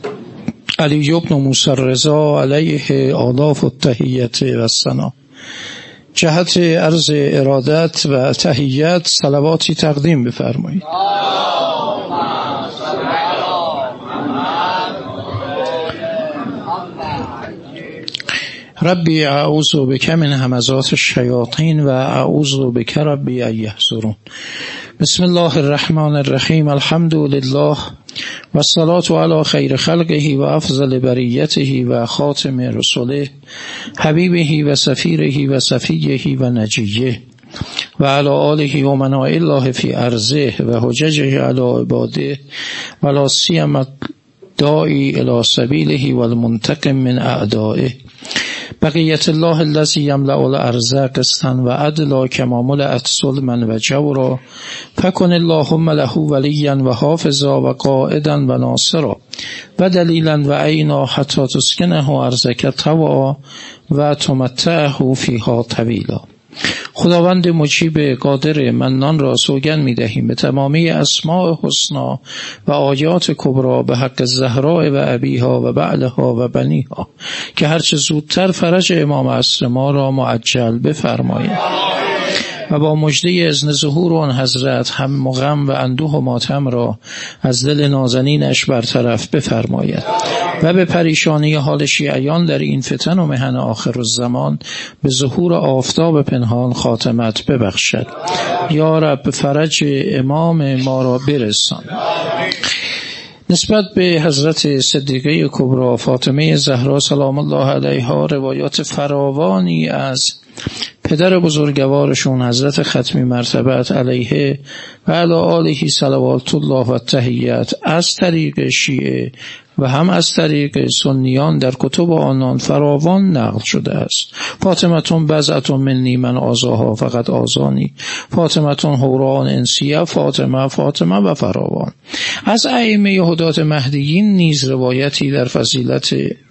علی بن موسی الرضا علیه آلاف التحیت و الثنا. جهت عرض ارادت و تحیت صلواتی تقدیم بفرمایید. ربی اعوذ بک من همزات الشیاطین و اعوذ بک ربی ان یحضرون. بسم الله الرحمن الرحیم. الحمد لله و الصلاة علی خیر خلقه و افضل بریته و خاتم رسوله حبیبه و سفیره و صفیه و نجیه و علی آله و مناء الله فی ارضه و حججه علی عباده و لا سیما داعی الی سبیله و المنتقم من اعدائه. بقیت الله الذی یملأ الارض قسطا و عدلا کما ملأت ظلما و جورا فکن اللهم له ولیا و حافظا و قائدا و ناصرا و دلیلا و عینا حتی تسکنه ارضک طوعا و تمتعه فیها طویلا. خداوند مجیب قادر منان را سوگند می دهیم به تمامی اسماء حسنا و آیات کبرا به حق زهراء و ابیها و بعلها و بنیها که هرچه زودتر فرج امام عصر ما را معجل بفرماید و با مژده اذن ظهور آن حضرت هم غم و اندوه و ماتم را از دل نازنینش برطرف بفرماید و به پریشانی حال شیعیان در این فتن و محن آخر الزمان به ظهور آفتاب پنهان خاتمت ببخشد. یا رب فرج امام ما را برسان. نسبت به حضرت صدیقه کبری فاطمه زهرا سلام الله علیها روایات فراوانی از پدر بزرگوارشون حضرت ختمی مرتبت علیه و علی آله صلوات الله و تحیت از طریق شیعه و هم از طریق سنیان در کتب آنان فراوان نقل شده است. فاطمتون بضعة منی من آزاها فقط آزانی، فاطمتون حوران انسیه، فاطمه و فراوان. از ائمه هدات مهدیین نیز روایتی در فضیلت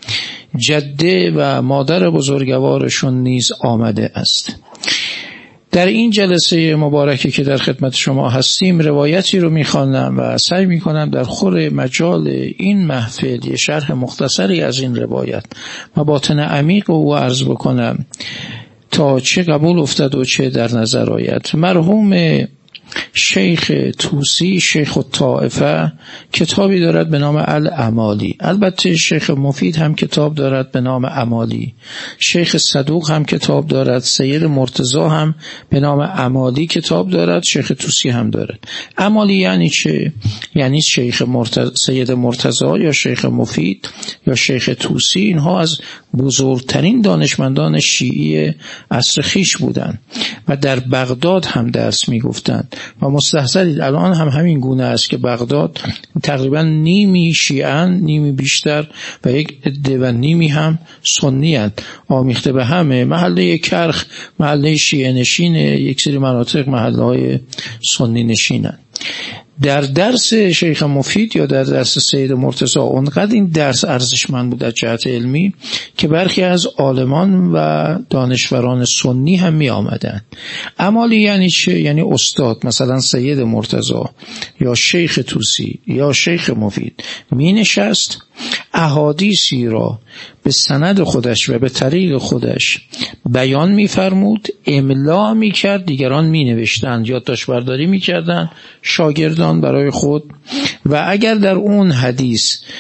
جده و مادر بزرگوارشون نیز آمده است. در این جلسه مبارکی که در خدمت شما هستیم روایتی رو میخوانم و سعی میکنم در خور مجال این محفل یه شرح مختصری از این روایت مباطن عمیق او عرض بکنم تا چه قبول افتد و چه در نظر آید. مرحوم شیخ طوسی شیخ الطائفه کتابی دارد به نام الامالی. البته شیخ مفید هم کتاب دارد به نام امالی، شیخ صدوق هم کتاب دارد، سید مرتضی هم به نام امالی کتاب دارد، شیخ طوسی هم دارد. امالی یعنی چه؟ یعنی سید مرتضی یا شیخ مفید یا شیخ طوسی، اینها از بزرگترین دانشمندان شیعی عصر خویش بودند و در بغداد هم درس میگفتند و مستحضرید الان هم همین گونه است که بغداد تقریبا نیمی شیعن، نیمی بیشتر و یک عده و نیمی هم سنی اند، آمیخته به همه. محله کرخ محله شیعه نشینه، یک سری مناطق محله های سنی نشینند. در درس شیخ مفید یا در درس سید مرتضی اونقدر این درس ارزشمند بود از جهت علمی که برخی از عالمان و دانشوران سنی هم می آمدن. امالی یعنی چه؟ یعنی استاد مثلا سید مرتضی یا شیخ طوسی یا شیخ مفید می نشست احادیثی را به سند خودش و به طریق خودش بیان می فرمود، املا می کرد، دیگران می نوشتند، یادداشت برداری می کردند شاگردان برای خود، و اگر در اون حدیث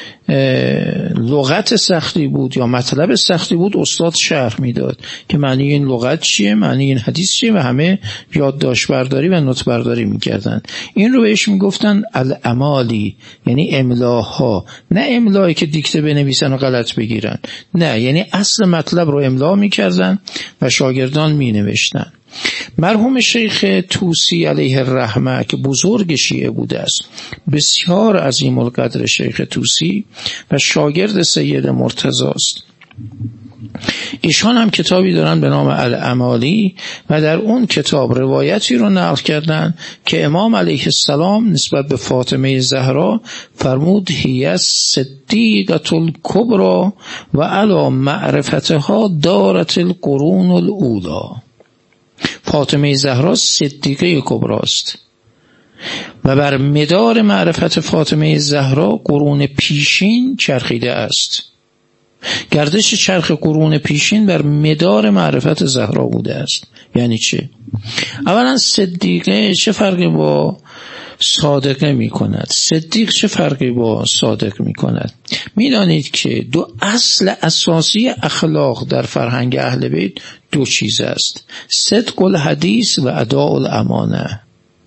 لغت سختی بود یا مطلب سختی بود استاد شرح میداد که معنی این لغت چیه، معنی این حدیث چیه و همه یادداشت برداری و نوت برداری میکردن. این رو بهش میگفتن الامالی، یعنی املاها، نه املایی که دیکته بنویسن و غلط بگیرن، نه، یعنی اصل مطلب رو املا میکردن و شاگردان مینوشتن. مرحوم شیخ طوسی علیه الرحمه که بزرگ شیعه بوده است، بسیار عظیم القدر شیخ طوسی و شاگرد سید مرتضی است. ایشان هم کتابی دارن به نام الامالی و در اون کتاب روایتی رو نقل کردن که امام علیه السلام نسبت به فاطمه زهرا فرمود هی صدیقة الکبری و علی معرفتها دارت القرون الاولی. فاطمه زهرا صدیقه کبری است و بر مدار معرفت فاطمه زهرا قرون پیشین چرخیده است. گردش چرخ قرون پیشین بر مدار معرفت زهرا بوده است. یعنی چه؟ اولا صدیقه چه فرقی با صادقه می کند؟ صدیق چه فرقی با صادق می کند؟ می دانید که دو اصل اساسی اخلاق در فرهنگ اهل بیت دو چیز است: صدق الحدیث و اداء الامانه.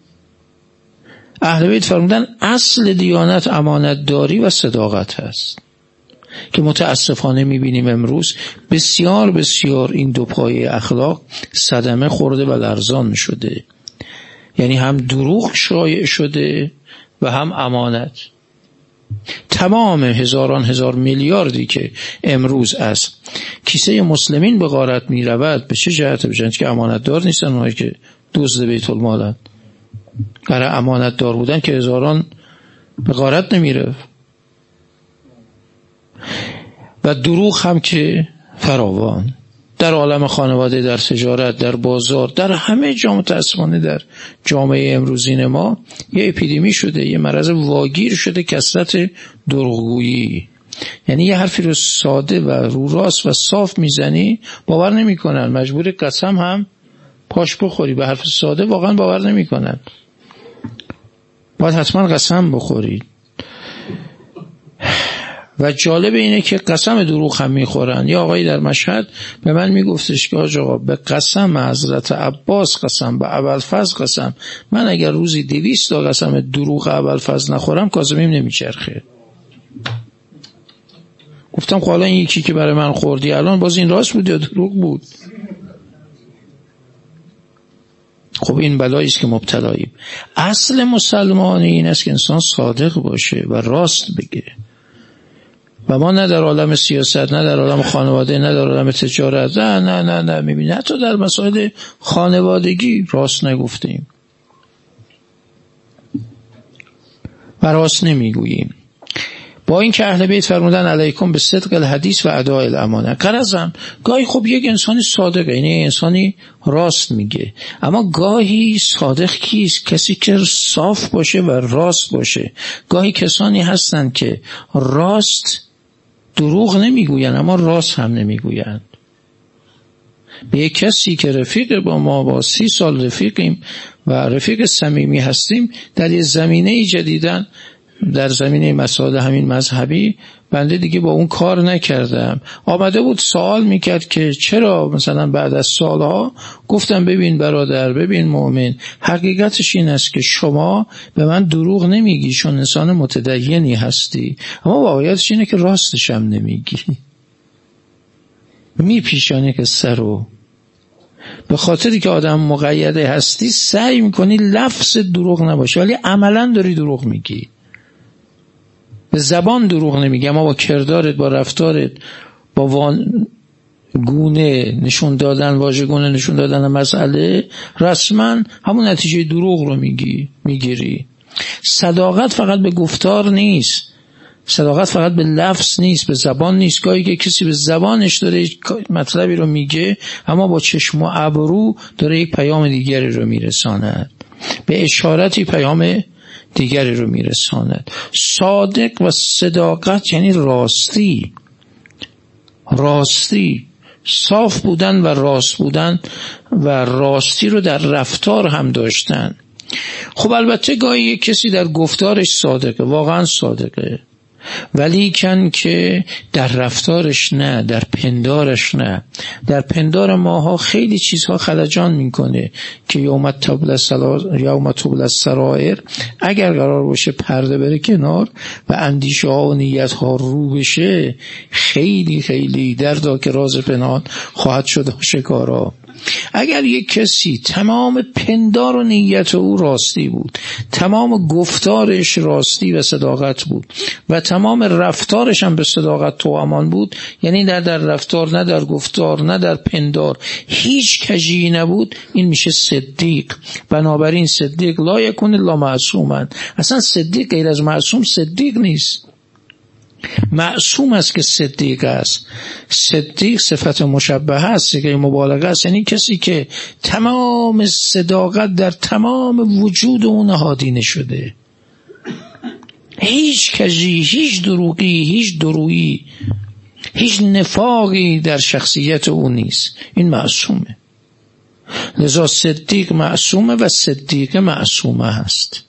اهل بیت فرمودن اصل دیانت امانت داری و صداقت است، که متاسفانه میبینیم امروز بسیار بسیار این دو پایه اخلاق صدمه خورده و لرزان شده. یعنی هم دروغ شایع شده و هم امانت. تمام هزاران هزار میلیاردی که امروز از کیسه مسلمین به غارت میرود به چه جهت؟ به جهت که امانت دار نیستن، اونهایی که دزد بیت المالن. برای امانت دار بودن که هزاران به غارت نمیره. و دروغ هم که فراوان در عالم خانواده، در تجارت، در بازار، در همه جا. متاسفانه در جامعه امروزین ما یه اپیدمی شده، یه مرض واگیر شده، کثرت دروغگویی. یعنی یه حرفی رو ساده و رو راست و صاف میزنی باور نمیکنن، مجبور قسم هم پاش بخوری. به حرف ساده واقعا باور نمیکنن، باید حتما قسم بخورید. و جالب اینه که قسم دروغ هم میخورن. یا آقایی در مشهد به من میگفتش که آقا به قسم حضرت عباس قسم، به ابوالفضل قسم، من اگر روزی 200 تا قسم دروغ ابوالفضل نخورم کاظمیم نمیچرخه. گفتم خب حالا این یکی که برای من خوردی الان باز این راست بود یا دروغ بود؟ خب این بلایی است که مبتلاییم. اصل مسلمانی این است که انسان صادق باشه و راست بگه. و ما نه در عالم سیاست، نه در عالم خانواده، نه در عالم تجارت، نه میبینی حتی در مسائل خانوادگی راست نگفتیم و راست نمیگوییم. با این که اهل بیت فرمودن علیکم به صدق الحدیث و اداء الامانه. غرضم گاهی خب یک انسانی صادقه، یعنی انسانی راست میگه، اما گاهی صادق کیست؟ کسی که صاف باشه و راست باشه. گاهی کسانی هستند که راست دروغ نمیگوین اما راست هم نمیگویند. به یک کسی که رفیق با ما با 30 سال رفیقیم و رفیق صمیمی هستیم، در یه زمینه جدیدن، در زمینه مسائل همین مذهبی، بنده دیگه با اون کار نکردم. آمده بود سوال میکرد که چرا مثلا بعد از سالها. گفتم ببین برادر، ببین مؤمن، حقیقتش این است که شما به من دروغ نمیگی چون انسان متدینی هستی، اما واقعیتش اینه که راستش هم نمیگی. میپیشانی که سرو به خاطری که آدم مقیده هستی سعی میکنی لفظ دروغ نباشه، ولی عملا داری دروغ میگی. به زبان دروغ نمیگی اما با کردارت، با رفتارت، با گونه نشون دادن، واژگونه نشون دادن مسئله، رسما همون نتیجه دروغ رو میگیری. صداقت فقط به گفتار نیست، صداقت فقط به لفظ نیست، به زبان نیست. گاهی که کسی به زبانش داره مطلبی رو میگه اما با چشم و ابرو داره یک پیام دیگری رو میرساند، به اشارتی پیام دیگری رو میرساند. صادق و صداقت یعنی راستی، صاف بودن و راست بودن و راستی رو در رفتار هم داشتن. خب البته گاهی یک کسی در گفتارش صادقه، واقعا صادقه، ولی کن که در رفتارش نه، در پندارش نه. در پندار ماها خیلی چیزها خلجان میکنه که یوم تبل السرائر، اگر قرار باشه پرده بره کنار و اندیشه ها و نیت ها رو بشه، خیلی خیلی دردا که راز پنهان خواهد شد آشکارا. اگر یک کسی تمام پندار و نیت او راستی بود، تمام گفتارش راستی و صداقت بود و تمام رفتارش هم به صداقت و امان بود، یعنی نه در رفتار، نه در گفتار، نه در پندار هیچ کژی نبود، این میشه صدیق. بنابراین صدیق لا یکون الا معصوما. اصلا صدیق غیر از معصوم صدیق نیست. معصوم است که صدیق است. صدیق صفت مشبهه است که مبالغه است، یعنی کسی که تمام صداقت در تمام وجود اون نهادینه شده، هیچ کجی، هیچ دروغی، هیچ درویی، هیچ نفاقی در شخصیت او نیست. این معصومه. لذا صدیق معصومه و صدیق معصومه هست.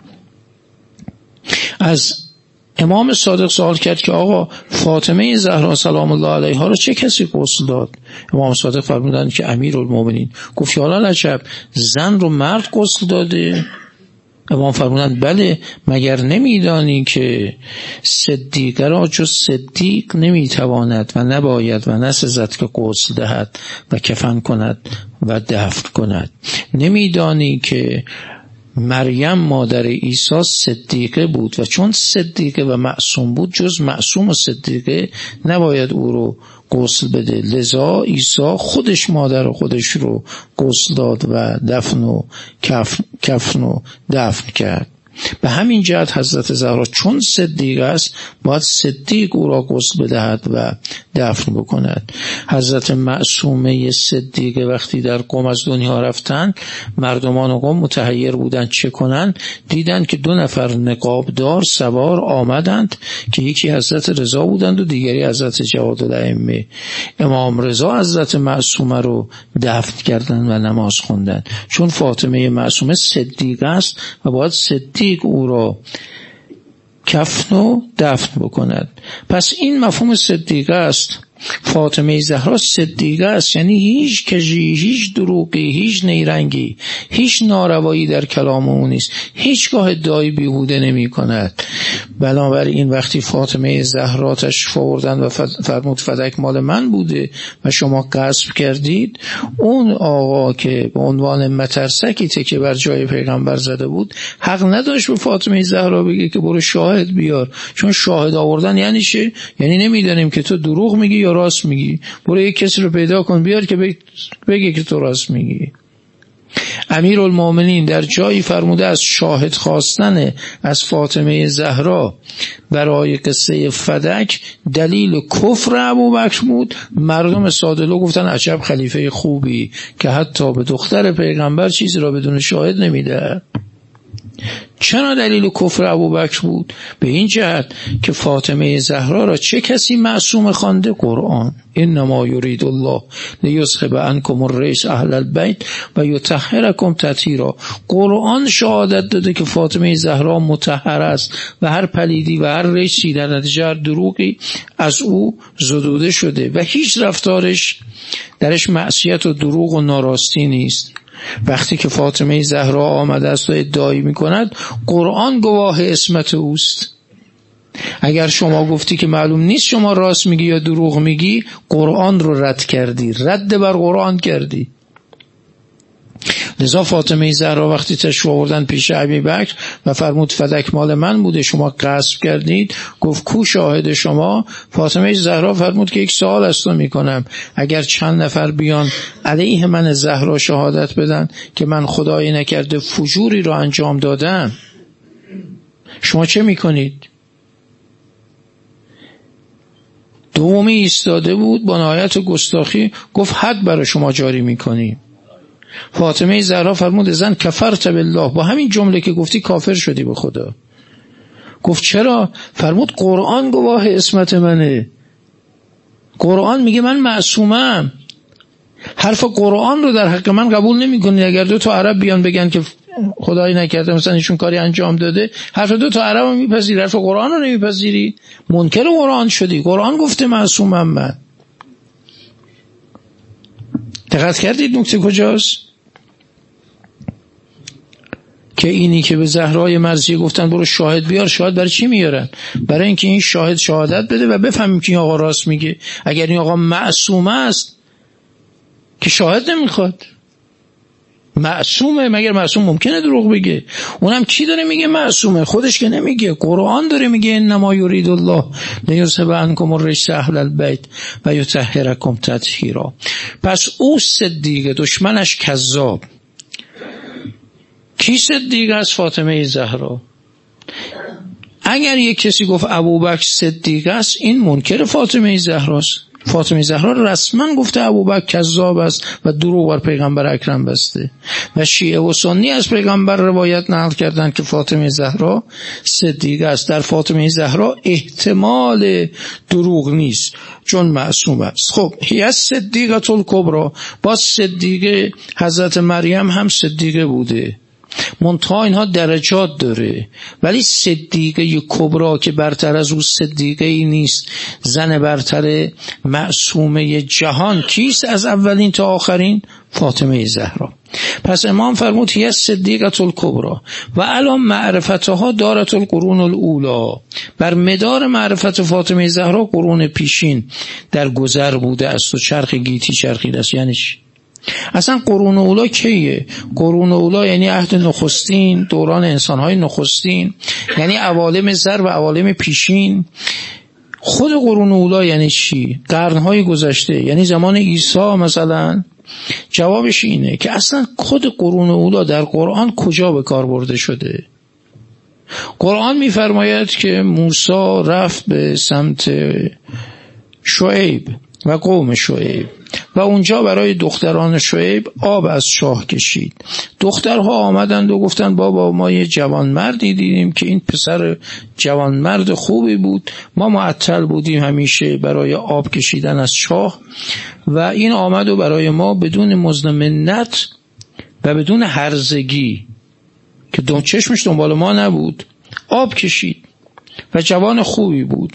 از امام صادق سوال کرد که آقا فاطمه زهرا سلام الله علیها رو چه کسی غسل داد؟ امام صادق فرمودند که امیرالمومنین. گفت یا عجب، زن رو مرد غسل داده؟ امام فرمودند بله، مگر نمیدانی که صدیقه را جز صدیق نمیتواند و نباید و نسزد که غسل دهد و کفن کند و دفن کند. نمیدانی که مریم مادر عیسی صدیقه بود و چون صدیقه و معصوم بود، جز معصوم و صدیقه نباید او رو غسل بده. لذا عیسی خودش مادر خودش رو غسل داد و دفن و کفن و دفن کرد. به همین جهت حضرت زهرا چون صدیق است باید صدیق او را غسل بدهد و دفن بکند. حضرت معصومه صدیقه وقتی در قم از دنیا رفتن، مردمان قم متحیر بودند چه کنند. دیدند که 2 نفر نقابدار سوار آمدند که یکی حضرت رضا بودند و دیگری حضرت جوادالائمه. امام رضا حضرت معصومه رو دفن کردند و نماز خوندند، چون فاطمه معصومه صدیقه است و باید صدیق او را کفن و دفن بکند. پس این مفهوم صدیقه است. فاطمه زهرا صدیقه است، یعنی هیچ کژی، هیچ دروغی، هیچ نیرنگی، هیچ ناروایی در کلام او نیست، هیچگاه ادعای بیهوده نمی کند. بنابراین وقتی فاطمه زهرا تشریف آوردن و فرمود فدک مال من بوده و شما غصب کردید، اون آقا که به عنوان مترسکی تکه بر جای پیغمبر زده بود حق نداشت به فاطمه زهرا بگه که برو شاهد بیار، چون شاهد آوردن یعنی چه؟ یعنی نمیدانیم که تو دروغ میگی یا راست میگی، برو یک کسی رو پیدا کن بیار که بگه که تو راست میگی. امیرالمومنین در جایی فرموده از شاهد خواستن از فاطمه زهرا برای قصه فدک دلیل کفر ابوبکر بود. مردم سادلو گفتن عجب خلیفه خوبی که حتی به دختر پیغمبر چیزی را بدون شاهد نمیده. چرا دلیل کفر ابوبکر بود؟ به این جهت که فاطمه زهرا را چه کسی معصوم خوانده؟ قرآن. انما یرید الله لیذهب عنکم الرجس اهل البیت و یطهرکم تطهیرا. قرآن شهادت داده که فاطمه زهرا مطهر است و هر پلیدی و هر رجسی در نتیجه هر دروغی از او زدوده شده و هیچ رفتارش درش معصیت و دروغ و ناراستی نیست. وقتی که فاطمه زهرا آمده است و ادعایی می کند، قرآن گواه عصمت اوست. اگر شما گفتی که معلوم نیست شما راست میگی یا دروغ میگی، قرآن رو رد کردی، رد بر قرآن کردی. لذا فاطمه زهرا وقتی تشریف آوردن پیش ابوبکر و فرمود فدک مال من بوده شما غصب کردید، گفت کو شاهد شما؟ فاطمه زهرا فرمود که یک سوال از تو میکنم، اگر چند نفر بیان علیه من زهرا شهادت بدن که من خدایی نکرده فجوری رو انجام دادم، شما چه میکنید؟ دومی ایستاده بود با نهایت گستاخی گفت حد برای شما جاری میکنیم. فاطمه زهرا فرمود زن کفرت بالله، با همین جمله که گفتی کافر شدی به خدا. گفت چرا؟ فرمود قرآن گواه عصمت منه، قرآن میگه من معصومم، حرف قرآن رو در حق من قبول نمی کنی. اگر 2 تا عرب بیان بگن که خدایی نکرده مثلا ایشون کاری انجام داده، حرف 2 تا عرب رو میپذیری، حرف قرآن رو نمیپذیری، منکر قرآن شدی. قرآن گفته معصومم من. دقت کردید نکته کجاست؟ که اینی که به زهرای مرضیه گفتن برو شاهد بیار، شاهد برای چی میارن؟ برای اینکه این شاهد شهادت بده و بفهمیم که این آقا راست میگه. اگر این آقا معصوم است که شاهد نمیخواد. معصومه، مگر معصوم ممکنه دروغ بگه؟ اونم کی داره میگه معصومه؟ خودش که نمیگه، قرآن داره میگه انما یرید الله لیذهب عنکم الرجس اهل البیت و یطهرکم تطهیرا. پس او صدیقه، دشمنش کذاب. کی صدیقه است؟ فاطمه زهرا. اگر یک کسی گفت ابوبکر صدیق است، این منکر فاطمه زهراست. فاطمه زهرا رسما گفته ابوبکر کذاب است و دروغ بر پیغمبر اکرم بسته و شیعه و سنی از پیغمبر روایت نقل کردن که فاطمه زهرا صدیقه است. در فاطمه زهرا احتمال دروغ نیست چون معصوم است. خب هی صدیقه الکبری، با صدیقه حضرت مریم هم صدیقه بوده، منتها اینها درجات داره، ولی صدیقه کبرا که برتر از او صدیقه ای نیست، زن برتر معصومه جهان کیست از اولین تا آخرین؟ فاطمه زهرا. پس امام فرمود هی صدیقه الکبری و الان معرفتها دارت القرون الاولی، بر مدار معرفت فاطمه زهرا قرون پیشین در گذر بوده است و چرخ گیتی چرخیده است. یعنی چی؟ اصلا قرون اولا کیه؟ قرون اولا یعنی عهد نخستین، دوران انسانهای نخستین، یعنی عوالم زر و عوالم پیشین. خود قرون اولا یعنی چی؟ قرنهای گذشته، یعنی زمان عیسی مثلا. جوابش اینه که اصلا خود قرون اولا در قرآن کجا به کار برده شده؟ قرآن میفرماید که موسی رفت به سمت شعیب و قوم شعیب و اونجا برای دختران شعیب آب از چاه کشید. دخترها آمدند و گفتند بابا ما یه جوانمردی دیدیم که این پسر جوانمرد خوبی بود، ما معطل بودیم همیشه برای آب کشیدن از چاه و این آمد و برای ما بدون مزد منت و بدون هرزگی که چشمش دنبال ما نبود آب کشید و جوان خوبی بود.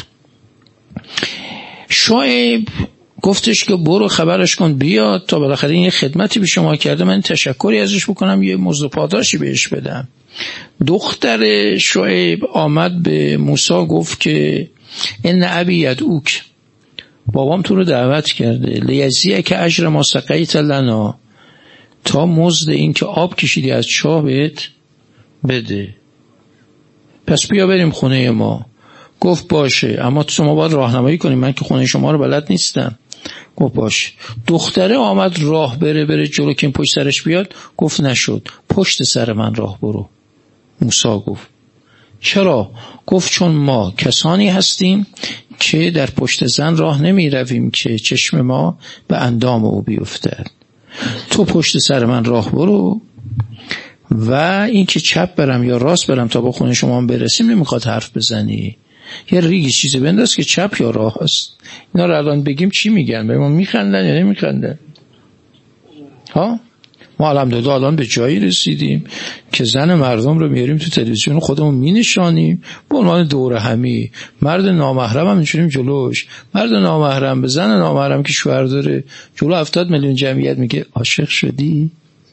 شعیب گفتش که برو خبرش کن بیاد تا بالاخره این خدمتی به شما کرده، من تشکری ازش بکنم، یه مزد پاداشی بهش بدم. دختر شعیب آمد به موسی گفت که ان ابی یدعوک، بابام تو رو دعوت کرده، لیجزیک که اجر ما سقیت لنا، تا مزد این که آب کشیدی از چاه بهت بده، پس بیا بریم خونه ما. گفت باشه، اما شما باید راهنمایی کنیم، من که خونه شما رو بلد نیستم. گفت باشه. دختره آمد راه بره جلو که این پشت سرش بیاد، گفت نشد، پشت سر من راه برو. موسی گفت چرا؟ گفت چون ما کسانی هستیم که در پشت زن راه نمی رویم که چشم ما به اندام او بیفتد، تو پشت سر من راه برو و این که چپ برم یا راست برم تا با خونه شما برسیم نمیخواد حرف بزنی، یه ریگی چیزی بنداز که چپ یا راه هست. اینا رو الان بگیم چی میگن؟ به ما میخندن یا نمیخندن؟ ها؟ ما الحمدلله الان به جایی رسیدیم که زن مردم رو میاریم تو تلویزیون، خودمون مینشانیم به عنوان دوره همی، مرد نامحرم هم میشونیم جلوش، مرد نامحرم به زن نامحرم که شوهر داره جلو 70 میلیون جمعیت میگه عاشق شدی؟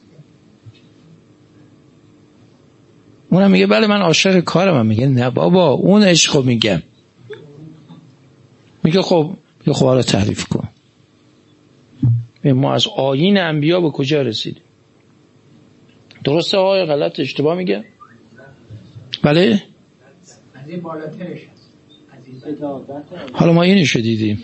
اونم میگه بله من عاشق کارم. هم میگه نه بابا اون عشقو میگم. میگه خب حالا تعریف کن. ما از آیین انبیا به کجا رسیدیم؟ درسته های غلط اشتباه میگه؟ بله؟ از این بالاترش حالا ما اینشو دیدیم.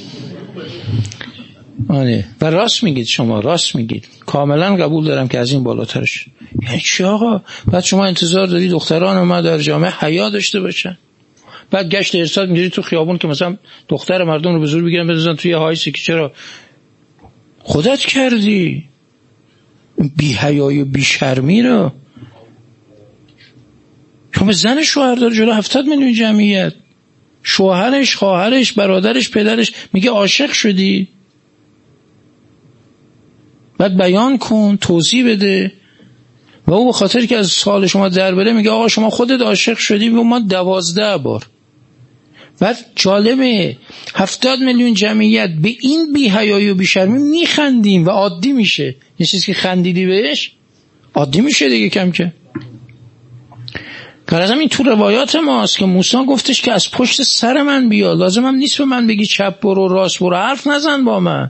آره و راست میگید، شما راست میگید، کاملا قبول دارم که از این بالاترش. یعنی چی آقا؟ بعد شما انتظار داری دختران ما در جامعه حیا داشته باشن؟ بعد گشت ارشاد میگیری تو خیابون که مثلا دختر مردم رو به زور بگیرن بزنن توی هایسی که چرا خودت کردی؟ بی حیایی و بی شرمی رو شما زن شوهر داره جلو 70 میلیون جمعیت، شوهرش، خواهرش، برادرش، پدرش، میگه عاشق شدی؟ بعد بیان کن، توضیح بده. و او به خاطر که از سال شما در بره میگه آقا شما خودت عاشق شدی و ما 12 بار. بعد جالبه 70 میلیون جمعیت به این بی حیایی و بی شرمی میخندیم و عادی میشه. یه چیزی که خندیدی بهش عادی میشه دیگه کم که. غرضم این تو روایات ماست که موسی گفتش که از پشت سر من بیا، لازم هم نیست به من بگی چپ برو راست برو، حرف نزن با من.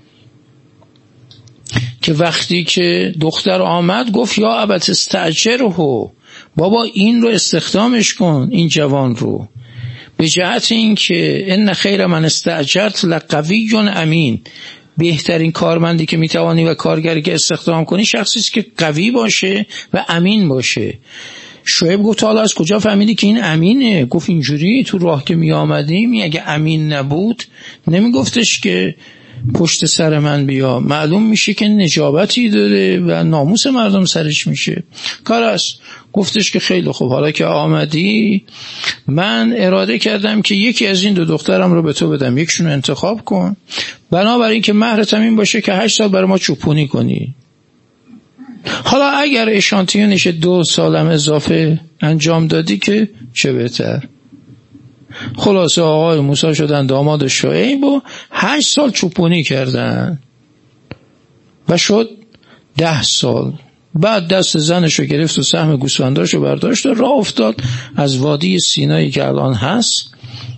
که وقتی که دختر آمد گفت یا ابت استاجره، بابا این رو استخدامش کن، این جوان رو، به جهت این که ان خیر من استاجرت لقوی امین، بهترین کارمندی که میتوانی و کارگری که استخدام کنی شخصی است که قوی باشه و امین باشه. شعیب گفت حالا از کجا فهمیدی که این امینه؟ گفت اینجوری تو راه که می آمدیم اگه امین نبود نمی گفتش که پشت سر من بیا، معلوم میشه که نجابتی داره و ناموس مردم سرش میشه. کار است. گفتش که خیلی خوب، حالا که آمدی من اراده کردم که یکی از این 2 دخترم رو به تو بدم، یکشون رو انتخاب کن، بنابراین که مهرت این باشه که 8 سال برای ما چوپونی کنی. حالا اگر اشانتیونش 2 سالم اضافه انجام دادی که چه بهتر. خلاصه آقای موسی شدن داماد شعیب و 8 سال چوپونی کردن و شد 10 سال. بعد دست زنشو گرفت و سهم گوسفنداشو برداشت و راه افتاد از وادی سینایی که الان هست،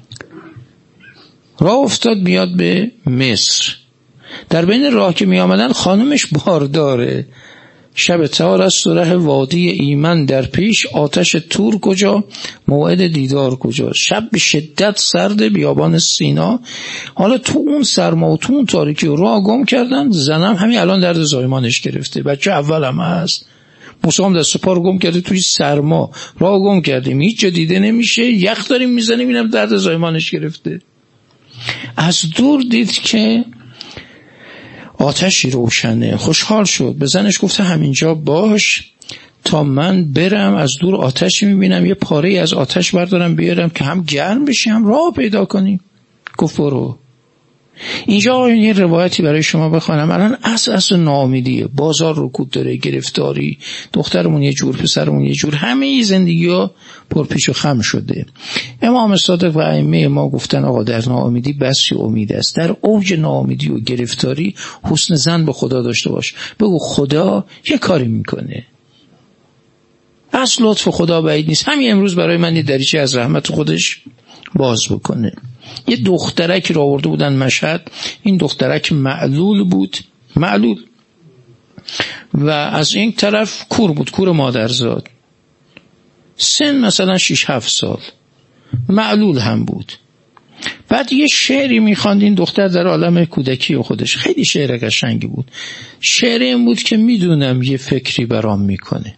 راه افتاد بیاد به مصر. در بین راه که می آمدن خانمش بارداره. شب تار است و ره وادی ایمن در پیش، آتش تور کجا موعد دیدار کجا. شب به شدت سرد بیابان سینا. حالا تو اون سرما و تو اون تاریکی راه گم کردن. زنم همین الان درد زایمانش گرفته، بچه اول هم هست. موسی هم دست پا رو گم کرده توی سرما، راه گم کردیم، هیچ جا دیده نمیشه، یخ داریم میزنیم، اینم درد زایمانش گرفته. از دور دید که آتشی روشنه، خوشحال شد. به زنش گفته همینجا باش تا من برم، از دور آتشی میبینم، یه پاره از آتش بردارم بیارم که هم گرم بشی هم راه پیدا کنیم. گفت برو. اینجا یه روایتی برای شما بخوانم. الان اصل ناامیدیه، بازار رکود داره، گرفتاری، دخترمون یه جور، پسرمون یه جور، همه زندگی ها پرپیچ و خم شده. امام صادق و ائمه ما گفتن آقا در ناامیدی بسی امید است. در اوج ناامیدی و گرفتاری حسن ظن به خدا داشته باش، بگو خدا یه کاری میکنه، از لطف خدا بعید نیست، همین امروز برای من یه دریچه از رحمت خودش باز بکنه. یه دخترک رو آورده بودن مشهد. این دخترک معلول بود، معلول، و از این طرف کور بود، کور مادرزاد، سن مثلا 6-7 سال، معلول هم بود. بعد یه شعری میخواند این دختر در عالم کودکی خودش، خیلی شعر قشنگی بود. شعر این بود که میدونم یه فکری برام میکنه.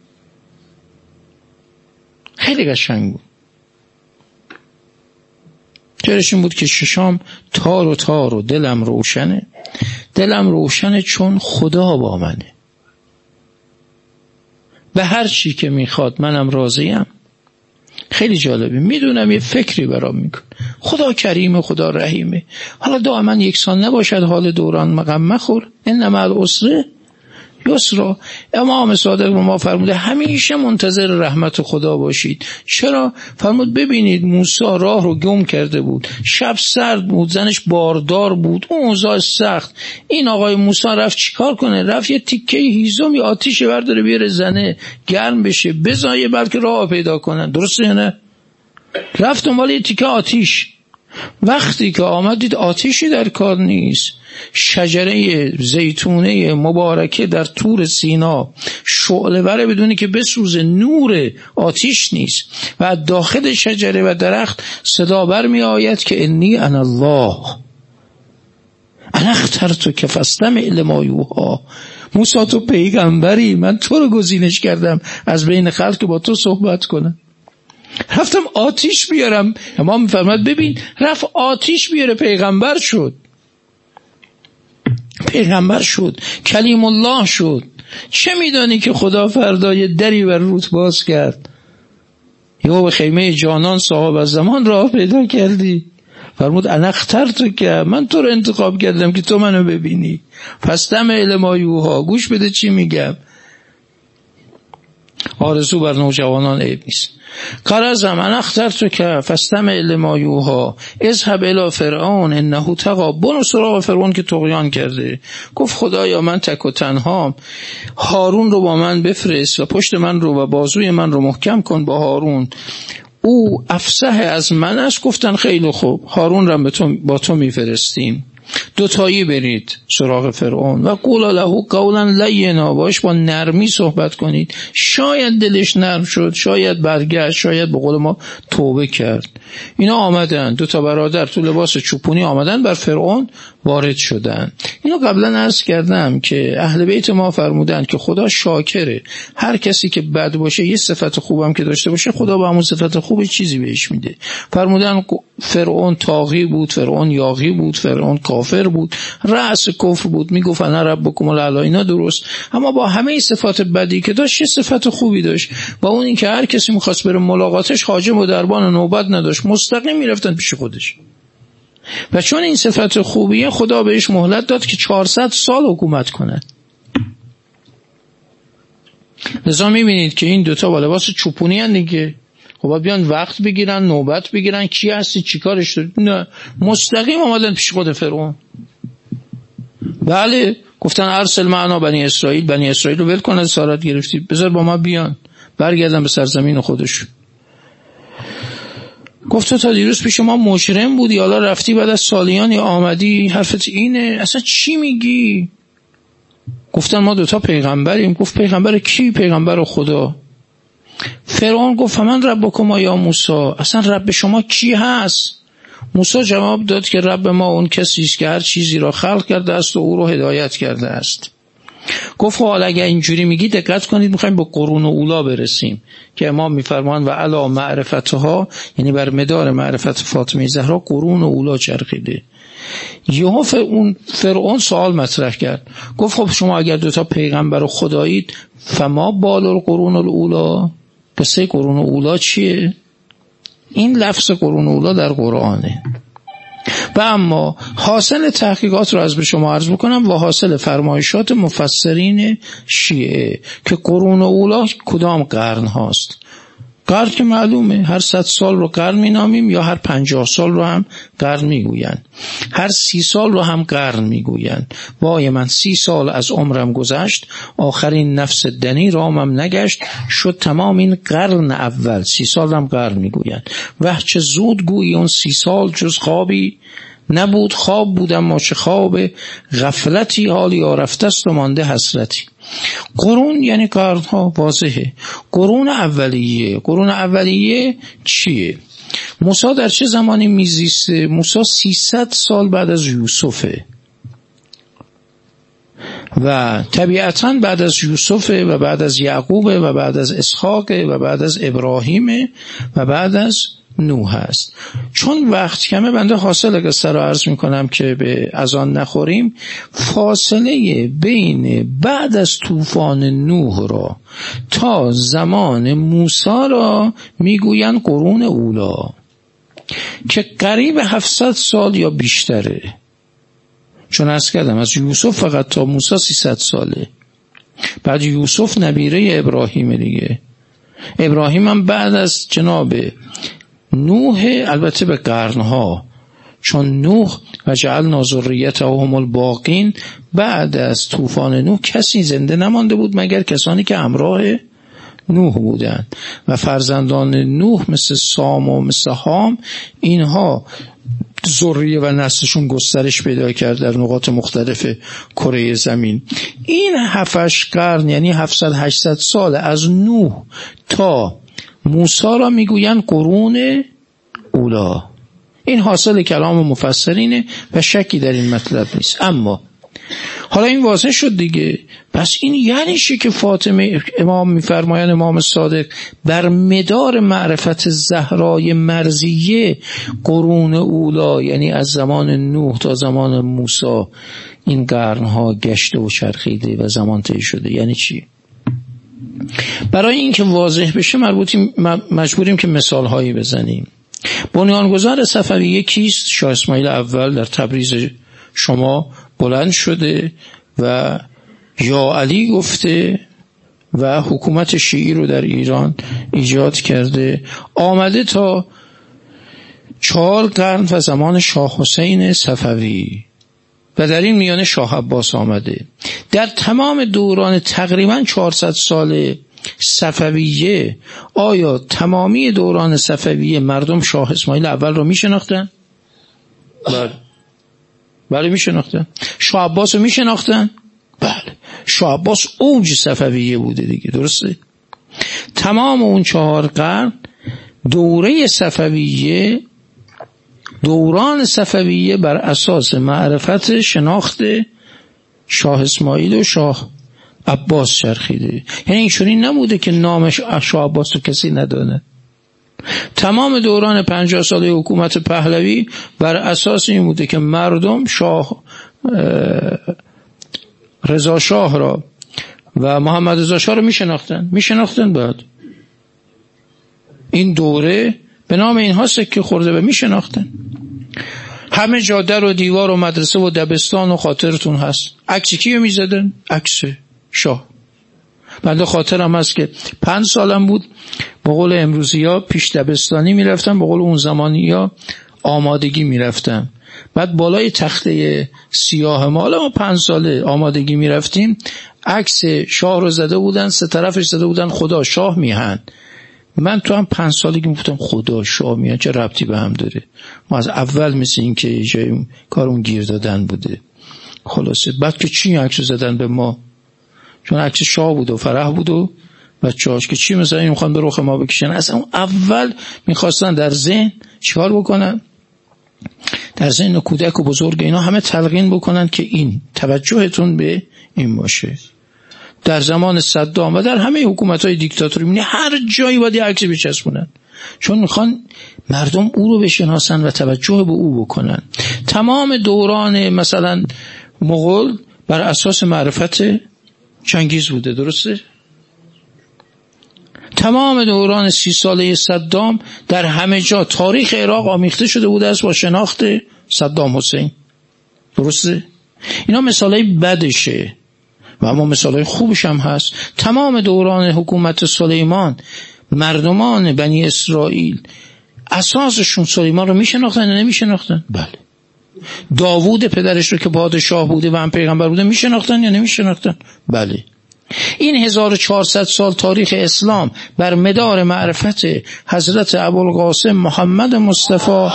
خیلی قشنگ بود. شعرش این بود که ششام تار و تار و دلم روشنه، دلم روشنه چون خدا با منه، به هر چی که میخواد منم راضیم. خیلی جالبه. میدونم یه فکری برام میکنه. خدا کریمه، خدا رحیمه. حالا دائما یکسان نباشد حال دوران، مغم مخور، ان مع العسر یسرا. امام صادق به ما فرموده همیشه منتظر رحمت خدا باشید. چرا؟ فرمود ببینید موسی راه رو گم کرده بود، شب سرد بود، زنش باردار بود، اون اوضاع سخت. این آقای موسی رفت چیکار کنه؟ رفت یه تیکه هیزم یا آتیش برداره بیاره زنه گرم بشه، بزایه بلکه راه پیدا کنن. درسته نه؟ رفت دنبال یه تیکه آتیش. وقتی که آمد دید آتیشی در کار نیست. شجره زیتونه مبارکه در طور سینا شعله بره بدونی که بسوزه، نور آتیش نیست. و داخل شجره و درخت صدا بر می آید که انی انا الله انا اخترتک فاستمع لما یوحی. موسی تو پیغمبری، من تو رو گزینش کردم از بین خلق که با تو صحبت کنم. رفتم آتیش بیارم. امام میفرماد ببین رفت آتیش بیاره، پیغمبر شد، پیغمبر شد، کلیم الله شد. چه میدانی که خدا فردای دری بر روت باز کرد؟ یا به خیمه جانان صاحب از زمان راه پیدا کردی. فرمود انا اخترتک، من تو رو انتخاب کردم که تو منو ببینی. فاستمع لما یوحی، گوش بده چی میگم. آرزو بر نوجوانان عیب نیست. قرزم انا اخترتک فاستمع لما یوحی اذهب الی فرعون انه طغی. برو سراغ فرعون که طغیان کرده. گفت خدایا من تک و تنهام، هارون رو با من بفرست و پشت من رو و بازوی من رو محکم کن با هارون، او افصح از من است. گفتن خیلی خوب، هارون رو با تو میفرستیم. دوتایی برید سراغ فرعون و قولا له قولا لینا، باش با نرمی صحبت کنید. شاید دلش نرم شد، شاید برگشت، شاید به قول ما توبه کرد. اینا آمدن، 2 برادر تو لباس چوپونی آمدن بر فرعون وارد شدن. اینو قبلا عرض کردم که اهل بیت ما فرمودن که خدا شاکره، هر کسی که بد باشه یه صفت خوبم که داشته باشه خدا به همون صفت خوب چیزی بهش میده. فرمودن فرعون طاغی بود، فرعون یاغی بود، فرعون کافر بود، رأس کفر بود، میگفت انا ربکم الاعلی، اینا درست، اما با همه این صفات بدی که داشت یه صفت خوبی داشت، با اون این که هر کسی میخواست بره ملاقاتش حاجب و دربان نوبت نداشت، مستقیم میرفتن پیش خودش. و چون این صفت خوبیه خدا بهش مهلت داد که 400 سال حکومت کنه. لذا میبینید که این 2 با لباس چوپونی هن دیگه، خب بیان وقت بگیرن، نوبت بگیرن، کی هستی چی کارش داری، نه، مستقیم آمدن پیش خود فرعون. بله گفتن ارسل معنا بنی اسرائیل، بنی اسرائیل رو ول کن، اسارت گرفتی، بذار با ما بیان برگردن به سرزمین خودشون. گفت تو تا دیروز پیش ما مجرم بودی، حالا رفتی بعد از سالیانی آمدی، حرفت اینه، اصلا چی میگی؟ گفتن ما 2 پیغمبریم. گفت پیغمبر کی؟ پیغمبر خدا. فرعون گفت من ربکما یا موسی، اصلا رب شما کی هست؟ موسی جواب داد که رب ما اون کسی است که هر چیزی را خلق کرده است و او رو هدایت کرده است. گفت حالا اگر اینجوری میگی دقت کنید، میخوایم به قرون اولا برسیم که امام میفرمان و علی معرفتها، یعنی بر مدار معرفت فاطمه زهرا قرون اولا چرخیده. یهو اون فرعون سوال مطرح کرد، گفت خب شما اگر 2 پیغمبر خدایید فما بال القرون الاولا، قصه قرون اولا چیه؟ این لفظ قرون اولا در قرآنه. و اما حاصل تحقیقات رو از به شما عرض بکنم و حاصل فرمایشات مفسرین شیعه که قرون اولا کدام قرن هاست. قرن که معلومه، هر 100 سال رو قرن می نامیم، یا هر 50 سال رو هم قرن می گوین، هر 30 سال رو هم قرن می گوین. وای من 30 سال از عمرم گذشت، آخرین نفس دنی رامم نگشت، شد تمام این قرن اول. 30 سال هم قرن می گوین. وه چه زود گویی اون 30 سال جز خوابی نبود، خواب بودم ما چه خواب غفلتی، حالی آرفته است و مانده حسرتی. قرون یعنی قرنها، واضحه. قرون اولیه چیه؟ موسی در چه زمانی میزیسته؟ موسی 300 سال بعد از یوسفه و طبیعتاً بعد از یوسفه و بعد از یعقوبه و بعد از اسحاقه و بعد از ابراهیمه و بعد از نوح هست. چون وقت کمه بنده حاصل قصه رو عرض میکنم که به اذان نخوریم. فاصله بین بعد از طوفان نوح را تا زمان موسی را میگوین قرون اولا که قریب 700 سال یا بیشتره. چون عرض کردم از یوسف فقط تا موسی 300 ساله. بعد یوسف نبیره ابراهیم دیگه. ابراهیم هم بعد از جناب نوح، البته به قرنها، چون نوح و جعلنا ذریته هم الباقین، بعد از طوفان نوح کسی زنده نمانده بود مگر کسانی که همراه نوح بودند و فرزندان نوح مثل سام و مثل حام، اینها ذریه و نسلشون گسترش پیدا کرد در نقاط مختلف کره زمین. این 7 قرن یعنی 700-800 سال از نوح تا موسی را میگویند قرون اولا. این حاصل کلام مفسرینه و شکی در این مطلب نیست. اما حالا این واضح شد دیگه، پس این یعنی چی که فاطمه امام میفرمایند امام صادق بر مدار معرفت زهرای مرضیه قرون اولا، یعنی از زمان نوح تا زمان موسی این قرنها گشته و چرخیده و زمان طی شده. یعنی چی؟ برای اینکه واضح بشه مجبوریم که مثال هایی بزنیم. بنیانگذار صفویه کیست؟ شاه اسماعیل اول در تبریز شما بلند شده و یا علی گفته و حکومت شیعی رو در ایران ایجاد کرده. آمده تا 4 قرن و زمان شاه حسین صفوی و در این میانه شاه عباس آمده. در تمام دوران تقریبا 400 سال صفویه آیا تمامی دوران صفویه مردم شاه اسماعیل اول رو می شناختن؟ بله میشناختن. شاه عباس رو میشناختن؟ بله. شاه عباس اوج صفویه بوده دیگه، درسته؟ تمام اون 4 قرن دوره صفویه، دوران صفویه بر اساس معرفت شناخت شاه اسماعیل و شاه عباس چرخیده. یعنی اینجوری نبوده که نامش شاه عباس رو کسی ندونه. تمام دوران 50 ساله حکومت پهلوی بر اساس این بوده که مردم شاه رضا شاه را و محمد رضا شاه رو میشناختن بعد این دوره به نام اینها سکه خورده و میشناختن. همه جا در و دیوار و مدرسه و دبستان و خاطرتون هست عکس کیو میزدن؟ عکس شاه. بنده خاطرم هست که 5 سالم بود، به قول امروزی ها پیش دبستانی میرفتم، به قول اون زمانی ها آمادگی میرفتم. بعد بالای تخته سیاه ما 5 ساله آمادگی میرفتیم، عکس شاه رو زده بودن، 3 طرفش زده بودن خدا شاه میهن. من تو هم 5 سالگی میگفتم خدا شاه میهن چه ربطی به هم داره؟ ما از اول مثل این که جای کارون گیر دادن بوده. خلاصه بعد که چی عکس زدن به ما، چون عکس شاه بود و فرح بود و بچه‌هاش که چی مثلا این میخوان به رخ ما بکشن. اصلا اول میخواستن در ذهن چیکار بکنن؟ در ذهن کودک و بزرگ اینا همه تلقین بکنن که این توجهتون به این باشه. در زمان صدام و در همه حکومت‌های دیکتاتوری می‌بینی هر جایی باید عکس بچسبونن، چون میخوان مردم او رو بشناسن و توجه به او بکنن. تمام دوران مثلا مغول بر اساس معرفت چنگیز بوده، درسته؟ تمام دوران 30 ساله صدام در همه جا تاریخ عراق آمیخته شده بوده است با شناخت صدام حسین، درسته؟ اینا مثالای بدشه و اما مثالای خوبش هم هست. تمام دوران حکومت سلیمان مردمان بنی اسرائیل اساسشون سلیمان رو میشناختن یا نمیشناختن؟ بله. داوود پدرش رو که پادشاه بوده و هم پیغمبر بوده میشناختن یا نمیشناختن؟ بله. این 1400 سال تاریخ اسلام بر مدار معرفت حضرت ابوالقاسم محمد مصطفی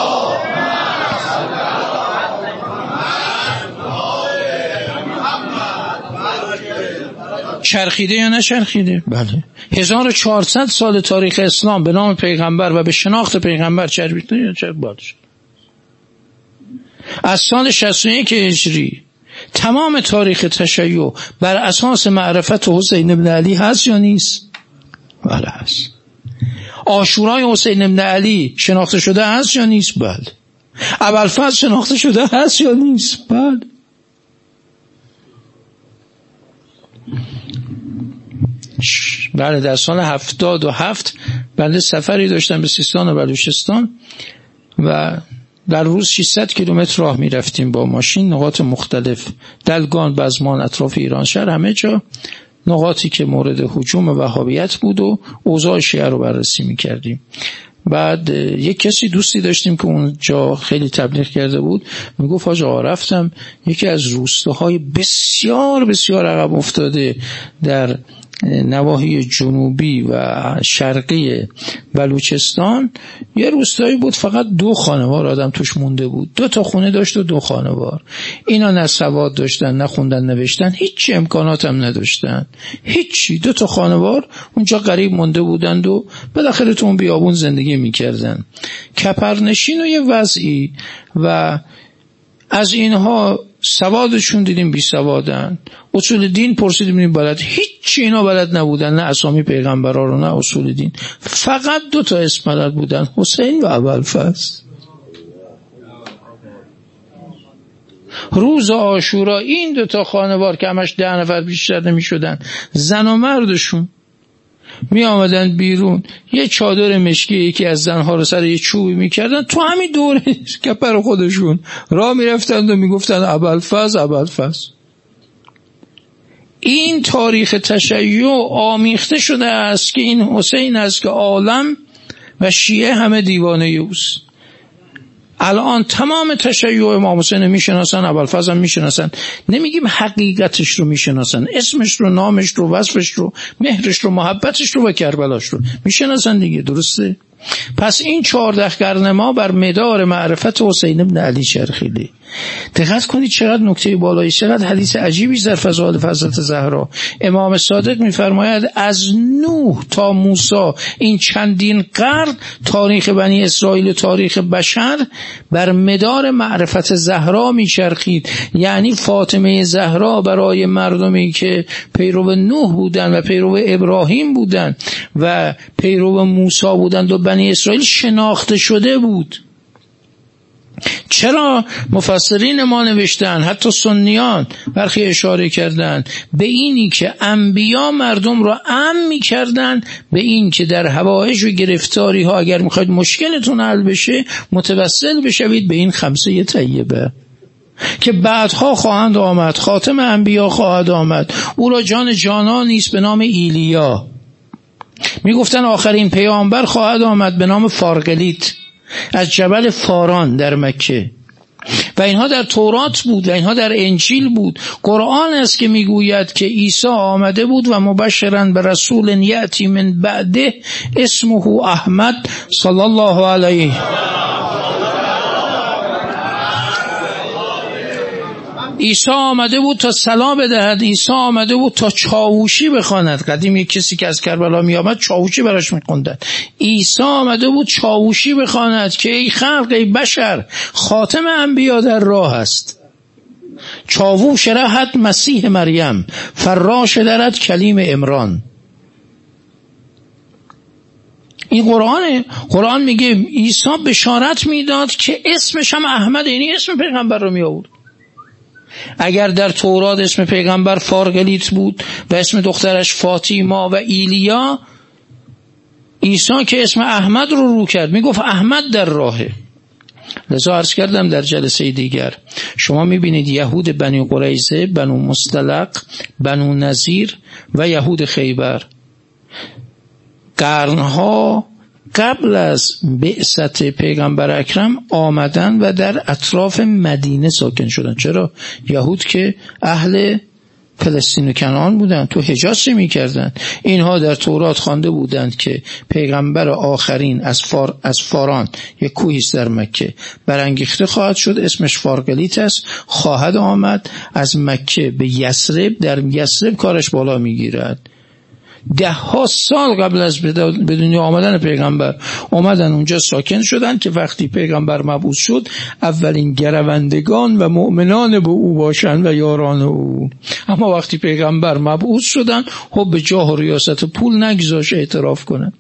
چرخیده یا نچرخیده؟ بله. 1400 سال تاریخ اسلام به نام پیغمبر و به شناخت پیغمبر چرخیده یا چرخیده؟ از سال 61 هجری تمام تاریخ تشیع بر اساس معرفت حسین بن علی هست یا نیست؟ بله هست. عاشورای حسین بن علی شناخته شده هست یا نیست؟ بله. ابوالفضل شناخته شده هست یا نیست؟ بله. بله. در سال 77 بنده سفری داشتم به سیستان و بلوچستان و در روز 600 کیلومتر راه می رفتیم با ماشین، نقاط مختلف، دلگان، بزمان، اطراف ایران شهر، همه جا نقاطی که مورد هجوم وهابیت بود و اوضاع شیعه رو بررسی می کردیم. بعد یک کسی دوستی داشتیم که اونجا خیلی تبلیغ کرده بود، می گفت آقا رفتم یکی از روستاهای بسیار بسیار عقب افتاده در نواحی جنوبی و شرقی بلوچستان، یه روستایی بود فقط 2 خانوار آدم توش مونده بود، 2 تا خونه داشت و 2 خانوار. اینا نه سواد داشتن، نه خوندن نوشتن، هیچ امکانات هم نداشتن، هیچی. 2 تا خانوار اونجا غریب مونده بودند و بالاخره تو اون بیابون زندگی میکردن، کپرنشین و یه وضعی. و از اینها سوادشون دیدیم بی سوادن، اصول دین پرسیدیم ببینیم بلد، هیچ اینا بلد نبودن، نه اسامی پیغمبرا رو نه اصول دین، فقط 2 تا اسم بلد بودن، حسین و ابوالفضل. روز عاشورا این 2 تا خانوار که همش 10 نفر بیشتر نمی شدن، زن و مردشون می آمدن بیرون، یه چادر مشکی یکی از زنها رو سر یه چوبی می کردن، تو همین دوره کپر خودشون راه می رفتن و می گفتن ابوالفضل ابوالفضل. این تاریخ تشیع آمیخته شده است که این حسین است که عالم و شیعه همه دیوانه اوست. الان تمام تشیع امام حسین میشناسن، ابوالفضل هم میشناسن، نمیگیم حقیقتش رو میشناسن، اسمش رو، نامش رو، وصفش رو، مهرش رو، محبتش رو و کربلاش رو میشناسن دیگه، درسته؟ پس این 14 قرن ما بر مدار معرفت حسین بن علی چرخیده. دقت کنید چقدر نکته بالایی، چقدر حدیث عجیبی در فضائل حضرت زهرا. امام صادق میفرماید از نوح تا موسی این چندین قرن تاریخ بنی اسرائیل و تاریخ بشر بر مدار معرفت زهرا میچرخید. یعنی فاطمه زهرا برای مردمی که پیرو نوح بودند و پیرو ابراهیم بودند و پیرو موسی بودند و بنی اسرائیل شناخته شده بود. چرا مفسرین ما نوشتن، حتی سنیان برخی اشاره کردن به اینی که انبیا مردم را امن می‌کردن به این که در حوائج و گرفتاری ها اگر میخواید مشکلتون حل بشه متوسل بشوید به این خمسه طیبه که بعدها خواهند آمد، خاتم انبیا خواهد آمد، او را جان جانان نیست به نام ایلیا. میگفتن آخرین پیامبر خواهد آمد به نام فارغلیت از جبل فاران در مکه و اینها در تورات بود و اینها در انجیل بود. قرآن است که میگوید که عیسی آمده بود و مبشراً به رسول یأتی من بعده اسمه احمد صلی الله علیه. عیسی آمده بود تا سلا بدهد، عیسی آمده بود تا چاووشی بخواند. قدیم یک کسی که از کربلا می آمد چاووشی براش می‌خوندند. عیسی آمده بود چاووشی بخواند که ای خلق، ای بشر، خاتم انبیا در راه است. چاووش رهد مسیح مریم، فراش درد کلیم عمران. این قرآن میگه عیسی بشارت میداد که اسمش هم احمد، یعنی اسم پیغمبر رو می آورد. اگر در تورات اسم پیغمبر فارغلیت بود و اسم دخترش فاطیما و ایلیا، عیسی که اسم احمد رو کرد میگفت احمد در راهه. لذا عرض کردم در جلسه دیگر، شما میبینید یهود بنی قریظه، بنو مصطلق، بنو نذیر و یهود خیبر قرنها قبل از بعثت پیغمبر اکرم آمدن و در اطراف مدینه ساکن شدن. چرا؟ یهود که اهل فلسطین و کنعان بودن، تو حجاز میکردن. اینها در تورات خوانده بودند که پیغمبر آخرین از فاران، یک کوهی است در مکه، برانگیخته خواهد شد، اسمش فارغلیت است، خواهد آمد از مکه به یثرب، در یثرب کارش بالا میگیرد. 10 سال قبل از به دنیا آمدن پیغمبر آمدن اونجا ساکن شدن که وقتی پیغمبر مبعوث شد اولین گروندگان و مؤمنان به او باشند و یاران او. اما وقتی پیغمبر مبعوث شدن به جاه و ریاست پول نگذاشت اعتراف کنن.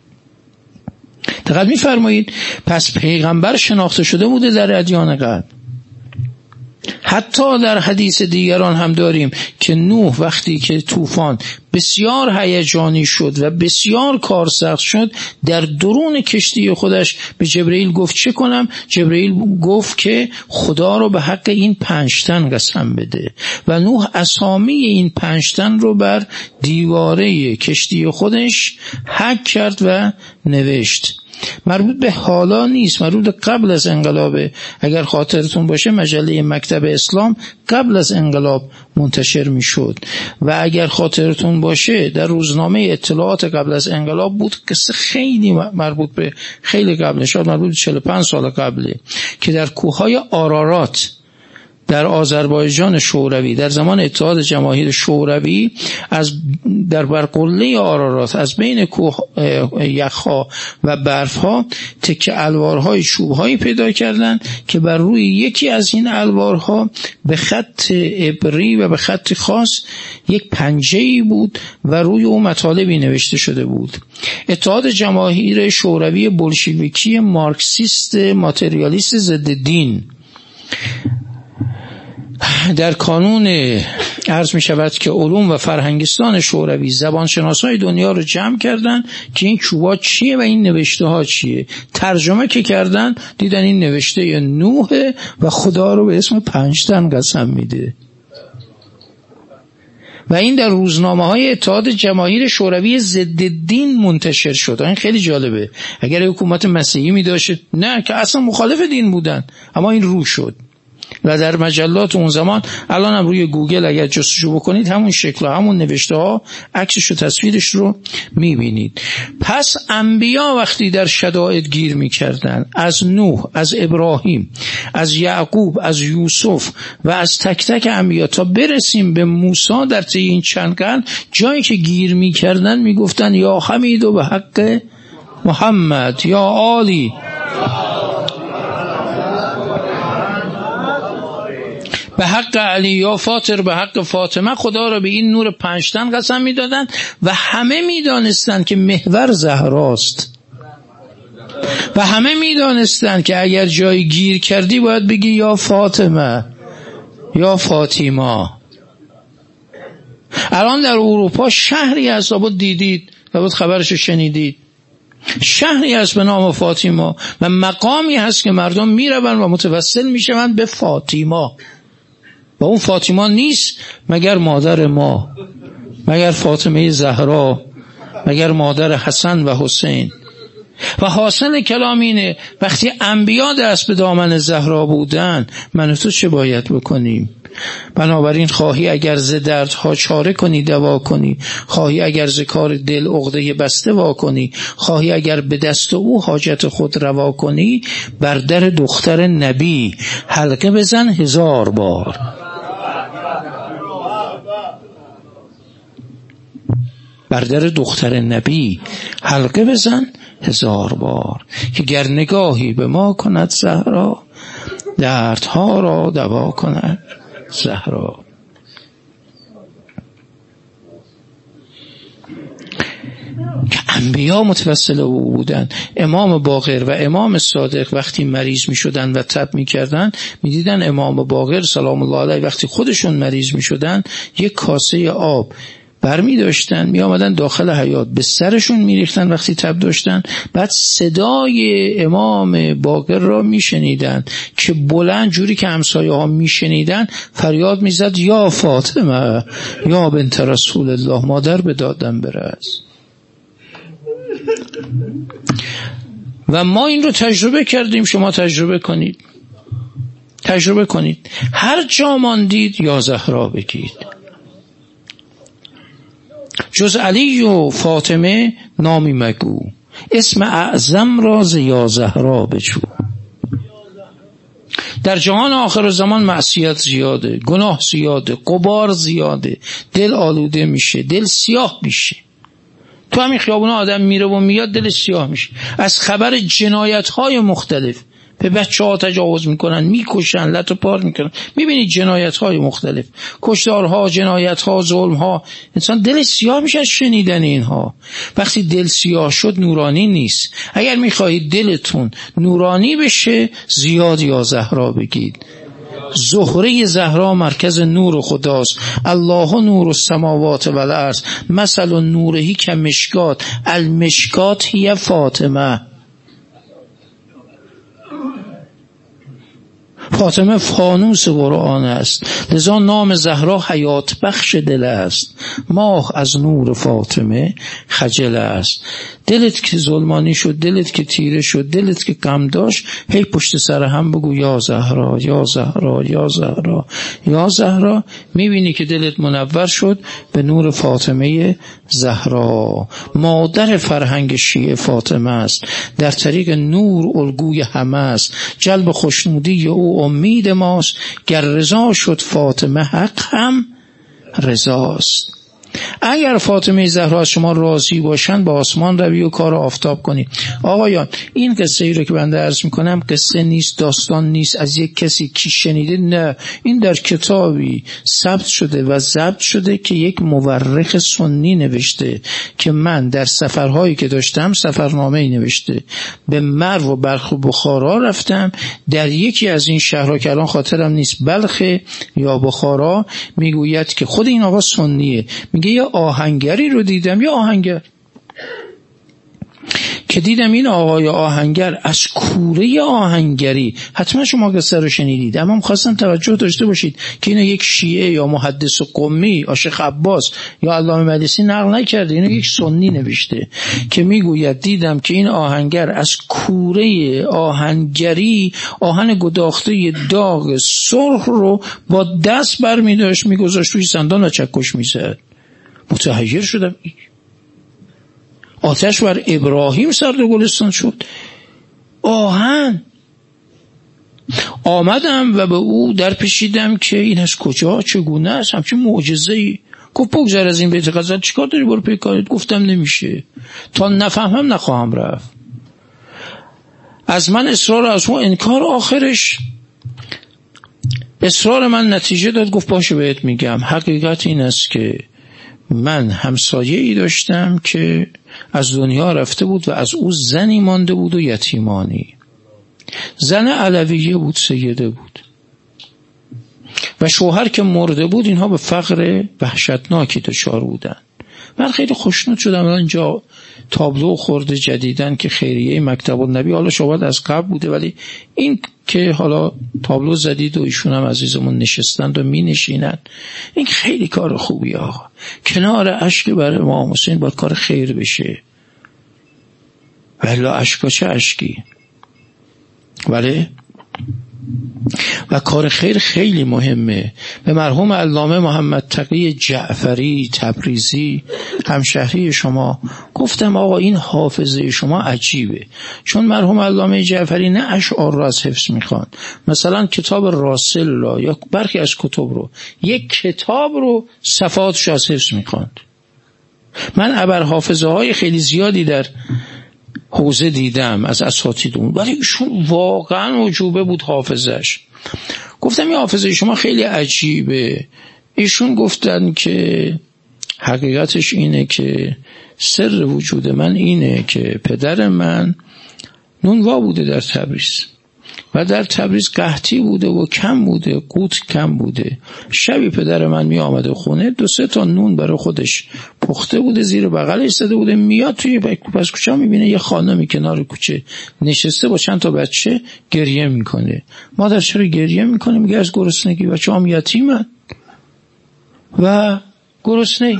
دقت می‌فرمایید؟ پس پیغمبر شناخته شده بوده در ادیان قبل. حتی در حدیث دیگران هم داریم که نوح وقتی که طوفان بسیار هیجانی شد و بسیار کار سخت شد، در درون کشتی خودش به جبرئیل گفت چه کنم؟ جبرئیل گفت که خدا رو به حق این 5 تن قسم بده و نوح اسامی این 5 تن رو بر دیواره کشتی خودش حک کرد و نوشت. مربوط به حالا نیست، مربوط به قبل از انقلابه. اگر خاطرتون باشه مجله مکتب اسلام قبل از انقلاب منتشر می شد و اگر خاطرتون باشه در روزنامه اطلاعات قبل از انقلاب بود. قصه خیلی مربوط به خیلی قبل، شاید مربوط به 45 سال قبله، که در کوههای آرارات در آذربایجان شوروی در زمان اتحاد جماهیر شوروی در برقله آرارات از بین کوه یخها و برفها تکه الوارهای چوبهایی پیدا کردند که بر روی یکی از این الوارها به خط ابری و به خط خاص یک پنجه‌ای بود و روی او مطالبی نوشته شده بود. اتحاد جماهیر شوروی بولشویکی مارکسیست ماتریالیست ضد دین در کانون عرض می شود که علوم و فرهنگستان شوروی زبانشناسای دنیا رو جمع کردن که این چوبا چیه و این نوشته ها چیه. ترجمه که کردن دیدن این نوشته نوح و خدا رو به اسم 5 تن قسم میده و این در روزنامه های اتحاد جماهیر شوروی ضد دین منتشر شد. این خیلی جالبه. اگر حکومت مسیحی می داشت نه، که اصلا مخالف دین بودن، اما این رو شد. و در مجلات اون زمان، الان هم روی گوگل اگر جستجو بکنید همون شکل و همون نوشته ها عکسش و تصویرش رو میبینید. پس انبیا وقتی در شدائد گیر میکردن، از نوح، از ابراهیم، از یعقوب، از یوسف و از تک تک انبیا تا برسیم به موسی، در طی این چند قرن جایی که گیر میکردن میگفتن یا حمید و به حق محمد، یا عالی به حق علی، یا فاطر به حق فاطمه. خدا را به این نور 5 تن قسم میدادن و همه میدانستند که محور زهراست و همه میدانستند که اگر جایی گیر کردی باید بگی یا فاطمه یا فاطیما. الان در اروپا شهری هست، لابد دیدید، لابد خبرشو شنیدید، شهری هست به نام فاطیما و مقامی هست که مردم میروند و متوسل میشوند به فاطیما. و اون فاطیما نیست مگر مادر ما، مگر فاطمه زهرا، مگر مادر حسن و حسین. و حاصل کلام اینه وقتی انبیا دست به دامن زهرا بودن، من و تو چه باید بکنیم؟ بنابراین خواهی اگر ز دردها چاره کنی دوا کنی، خواهی اگر ز کار دل عقده بسته وا کنی، خواهی اگر به دست او حاجت خود روا کنی، بر در دختر نبی حلقه بزن 1000 بار. بر در دختر نبی حلقه بزن 1000 بار، که گر نگاهی به ما کند زهرا، دردها را دوا کند زهرا. که انبیا متوسل او بودن. امام باقر و امام صادق وقتی مریض می شدن و تب می کردن، می دیدن امام باقر سلام الله علیه وقتی خودشون مریض می شدن یک کاسه آب برمی داشتن، می آمدن داخل حیاط به سرشون می ریختن وقتی تب داشتن، بعد صدای امام باقر را می شنیدن که بلند جوری که همسایه ها می شنیدن فریاد می زد یا فاطمه یا بنت رسول الله، مادر به دادم برس. و ما این رو تجربه کردیم، شما تجربه کنید، تجربه کنید. هر جا ماندید یا زهرا بگید. جز علی و فاطمه نامی مگو، اسم اعظم راز یا زهرا بجو. در جهان آخر زمان معصیت زیاده، گناه زیاده، غبار زیاده، دل آلوده میشه، دل سیاه میشه. تو همین خیابونا آدم میره و میاد دلش سیاه میشه از خبر جنایت‌های مختلف. به بچه‌ها تجاوز میکنن، میکشن، لط و پار میکنن، میبینید جنایت‌های مختلف، کشتارها، جنایت‌ها، ظلم‌ها. انسان دل سیاه میشه از شنیدن اینها. وقتی دل سیاه شد نورانی نیست. اگر میخواهید دلتون نورانی بشه زیاد یا زهرا بگید. زهره زهرا مرکز نور خداست. الله نور السماوات و الارض مثل نورهی کمشکات، المشکات هی فاطمه. فاطمه فانوس قرآن است، لذا نام زهرا حیات بخش دل است. ماه از نور فاطمه خجل است. دلت که ظلمانی شد، دلت که تیره شد، دلت که غم داشت، هی پشت سر هم بگو یا زهرا یا زهرا یا زهرا یا زهرا. میبینی که دلت منور شد به نور فاطمه زهرا. مادر فرهنگ شیعه فاطمه است، در طریق نور الگوی همه است. جلب خوشنودی او امید ماست، گر رضا شد فاطمه حق هم رضاست. اگر فاطمه زهرا از شما راضی باشن با آسمان روی و کار آفتاب کنید. آقایان این قصه ای رو که بنده عرض میکنم قصه نیست، داستان نیست از یک کسی کی شنیده، نه، این در کتابی ثبت شده و ضبط شده که یک مورخ سنی نوشته که من در سفرهایی که داشتم سفرنامه‌ای نوشته، به مرو و بلخ و بخارا رفتم، در یکی از این شهرها که الان خاطرم نیست بلخ یا بخارا، میگوید که خود این آقا سنیه، میگه یه آهنگری رو دیدم، یه آهنگر که دیدم این آقای آهنگر از کوره آهنگری، حتما شما قصه رو شنیدید، اما خواستم توجه داشته باشید که اینو یک شیعه یا محدث قمی شیخ عباس یا علامه مجلسی نقل نکرده، اینو یک سنی نوشته که میگوید دیدم که این آهنگر از کوره آهنگری آهن گداخته داغ سرخ رو با دست برمی داشت میگذاشت روی صندان و چکش میزد. متحیر شدم. آتش بر ابراهیم سرد گلستان شد. آهن. آمدم و به او در پیچیدم که این از کجا چگونه است، همچین معجزه‌ای. گفت بگذر از این بیت غزل، چیکار داری برو پی کارت؟ گفتم نمیشه، تا نفهمم نخواهم رفت. از من اصرار، از اون انکار. آخرش اصرار من نتیجه داد. گفت باشه بهت میگم. حقیقت این است که من همسایه‌ای داشتم که از دنیا رفته بود و از او زنی مانده بود و یتیمانی. زن علویه بود، سیده بود و شوهر که مرده بود. اینها به فقر وحشتناکی دچار بودن. من خیلی خوشنود شدم. اینجا تابلو خورده جدیدن که خیریه مکتب النبی، حالا شاید از قبل بوده ولی این که حالا تابلو زدید و ایشون هم عزیزمون نشستند و می نشینند، این خیلی کار خوبیه آقا. کنار اشک برای امام حسین باید کار خیر بشه، ولی اشکا چه اشکی. ولی و کار خیر خیلی مهمه. به مرحوم علامه محمد تقی جعفری تبریزی همشهری شما گفتم آقا این حافظه شما عجیبه، چون مرحوم علامه جعفری نه اشعار را از حفظ میخوان، مثلا کتاب راسل را یا برخی از کتب رو، یک کتاب رو صفحاتش از حفظ میخواند. من ابر حافظه های خیلی زیادی در حوزه دیدم از اساتیدون، ولی ایشون واقعا عجوبه بود حافظش. گفتم این حافظه شما خیلی عجیبه. ایشون گفتن که حقیقتش اینه که سر وجود من اینه که پدر من نونوا بوده در تبریز و در تبریز قحطی بوده و کم بوده، قوت کم بوده. شبی پدر من می آمده خونه، 2-3 تا نون برای خودش پخته بوده، زیر بغلش زده بوده، میاد توی پس کوچه میبینه یه خانمی کنار کوچه نشسته با چند تا بچه گریه میکنه. مادر چرا گریه میکنه؟ میگه از گرسنگی، بچه هم یتیمن و گرسنه.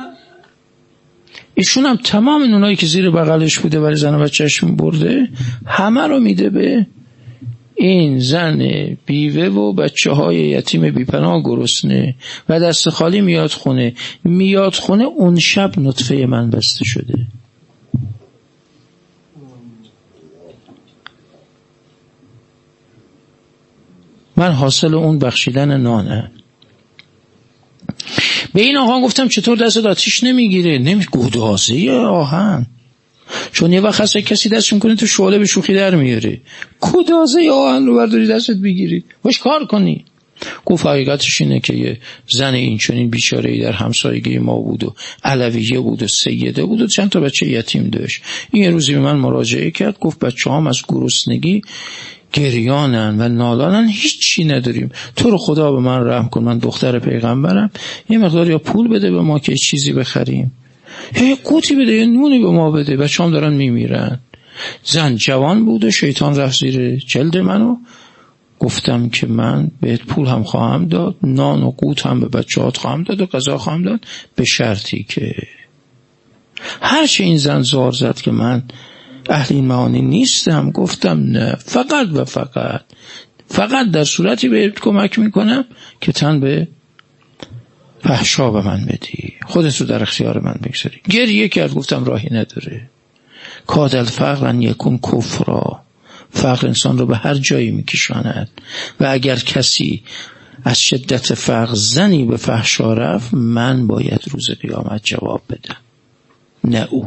ایشون هم تمام اونایی که زیر بغلش بوده ولی زن و بچه‌اش برده، همه رو میده به این زن بیوه و بچه های یتیم بیپناه گرسنه و دست خالی میاد خونه. اون شب نطفه من بسته شده. من حاصل اون بخشیدن نانه. به این آقا گفتم چطور دست آتیش نمیگیره؟ گدازه آهن، چون یه وقت هست کسی دست میکنه تو شعله به شوخی در میاره، گدازه آهن رو برداری دستت بگیری باش کار کنی. گفت حقیقتش اینه که یه زن این چنین بیچاره‌ای در همسایگی ما بود و علویه بود و سیده بود و چند تا بچه یتیم داشت. این روزی به من مراجعه کرد، گفت بچه‌هام از گرسنگی گریانن و نالانن، هیچی نداریم، تو رو خدا به من رحم کن، من دختر پیغمبرم، یه مقدار یا پول بده به ما که چیزی بخریم، یه قوطی بده، یه نونی به ما بده، بچه‌هام دارن میمیرن. زن جوان بود و شیطان رفت زیر جلد منو. گفتم که من بهت پول هم خواهم داد، نان و قوت هم به بچه‌هات خواهم داد و غذا خواهم داد، به شرطی که هرچی این زن زار زد که من اهل این معانی نیستم. گفتم نه، فقط و فقط در صورتی بهت کمک میکنم که تن به فحشا به من بدی، خودت رو در اختیار من بگذاری. گریه کرد. گفتم راهی نداره. کاد الفقر ان یکون کفرا، فقر انسان رو به هر جایی میکشاند و اگر کسی از شدت فقر زنی به فحشا رفت، من باید روز قیامت جواب بدم، نه او.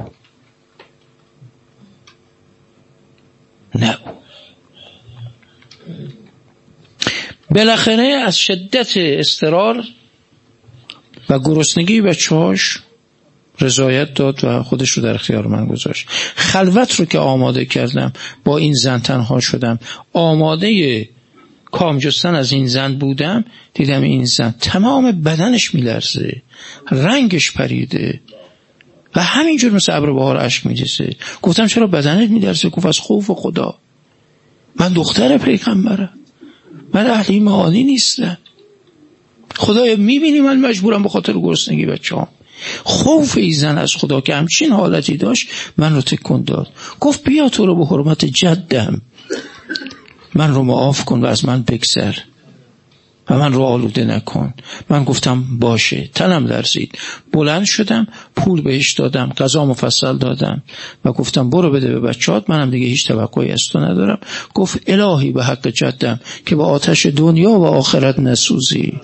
بالاخره از شدت اضطرار و گرسنگی بچه‌هاش رضایت داد و خودش رو در اختیار من گذاشت. خلوت رو که آماده کردم با این زن تنها شدم، آماده کام جستن از این زن بودم، دیدم این زن تمام بدنش میلرزه، رنگش پریده، و همینجور مثل ابر بهار اشک میریزه. گفتم چرا بدنت میلرزه؟ گفت از خوف خدا. من دختر پیغمبرم، من اهل ایمانی نیستم. خدایا میبینی من مجبورم به خاطر گرسنگی بچه‌ام. خوف ای زن از خدا که همچین حالتی داشت من رو تکون داد. گفت بیا تو رو به حرمت جدم من رو معاف کن و از من بگذر و من رو آلوده نکن. من گفتم باشه. تنم لرزید. بلند شدم، پول بهش دادم، غذا مفصل دادم و گفتم برو بده به بچه‌ات، منم دیگه هیچ توقعی از تو ندارم. گفت الهی به حق جدم که با آتش دنیا و آخرت نسوزی.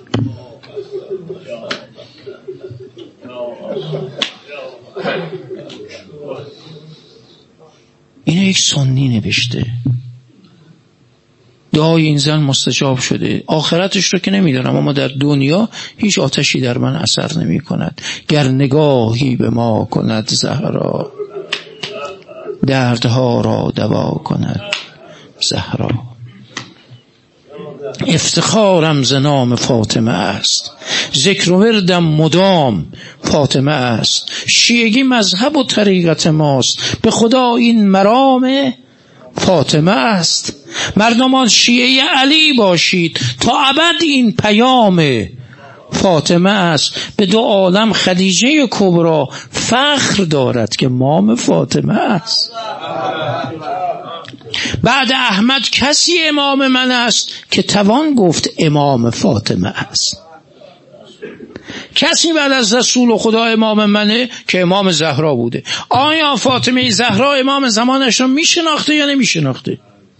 اینو یک سنی نوشته. دعای این زن مستجاب شده. آخرتش رو که نمیدونم، اما در دنیا هیچ آتشی در من اثر نمی کند. گر نگاهی به ما کند زهرا، دردها را دوا کند زهرا. افتخارم ز نام فاطمه است، ذکر و وردم مدام فاطمه است. شیعگی مذهب و طریقت ماست، به خدا این مرام فاطمه است. مردمان شیعه علی باشید تا ابد این پیام فاطمه است. به دو عالم خدیجه کبرا فخر دارد که مام فاطمه است. بعد احمد کسی امام من است که توان گفت امام فاطمه است. کسی بعد از رسول خدا امام منه که امام زهرا بوده. آیا فاطمه زهرا امام زمانش رو میشناخته یا نمیشناخته؟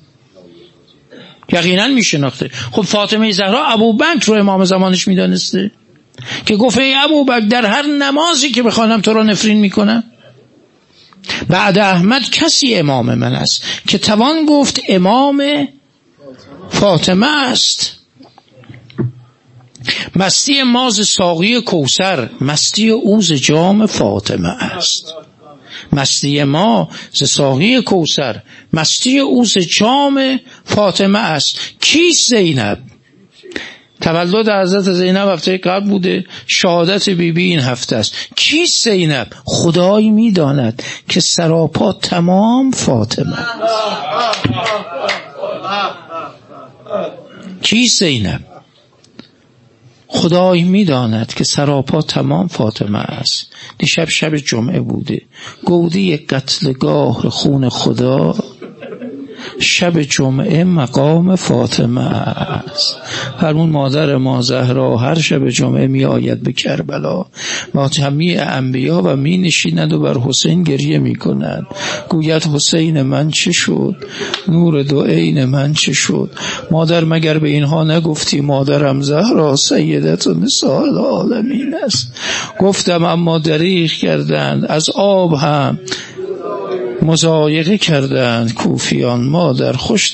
یقینا میشناخته. خب فاطمه زهرا ابوبکر رو امام زمانش میدانسته که گفت ای ابوبکر در هر نمازی که بخوانم تو رو نفرین میکنم؟ بعد احمد کسی امام من است که توان گفت امام فاطمه است. مستی ماز ساقی کوثر، مستی اوز جام فاطمه است. مستی ما ز ساقی کوثر، مستی اوز جام فاطمه است. کیست زینب؟ تولد حضرت زینب هفته قبل بوده، شهادت بیبی این هفته است. کیست زینب؟ خدایی میداند که سراپا تمام فاطمه است. کیست زینب؟ خدای میداند که سراپا تمام فاطمه است. دیشب شب جمعه بوده، گودی قتلگاه خون خدا، شب جمعه مقام فاطمه است. فرمون مادر ما زهرا هر شب جمعه می آید به کربلا با جمیع انبیا و می نشیند و بر حسین گریه می کند. گوید حسین من چه شد؟ نور دو عین من چه شد؟ مادر مگر به اینها نگفتی مادرم زهرا سیدت و نساء العالمین است؟ گفتم اما دریغ کردند، از آب هم مضایقه کردند کوفیان. مادر خوش